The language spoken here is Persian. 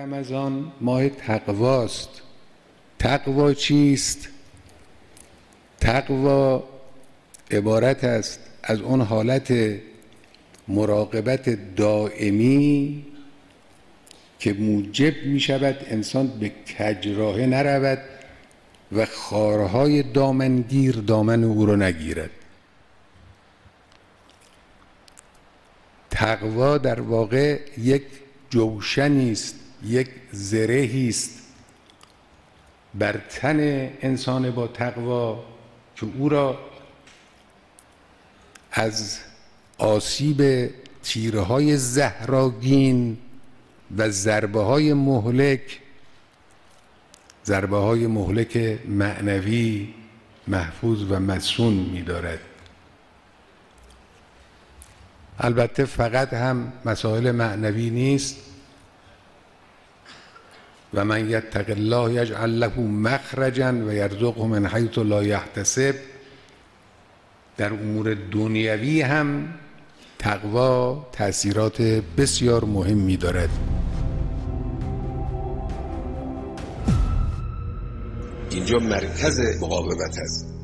رمضان ماه تقواست. تقوا چیست؟ تقوا عبارت است از اون حالت مراقبت دائمی که موجب می شود انسان به کجراه نرود و خارهای دامنگیر دامن او را نگیرد. تقوا در واقع یک جوشنی است، یک زرهی است بر تن انسان با تقوا که او را از آسیب تیرهای زهرآگین و ضربه‌های مهلک معنوی محفوظ و مصون می‌دارد. البته فقط هم مسائل معنوی نیست. و من یتق الله یجعل له مخرجا و یرزقه من حیث لا یحتسب. در امور دنیوی هم تقوا تأثیرات بسیار مهمی دارد. اینجا مرکز مقاومت است.